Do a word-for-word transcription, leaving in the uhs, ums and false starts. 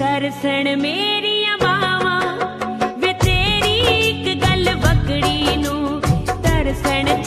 तरसण मेरिया बावां वे तेरी एक गल बकड़ी नू तरसण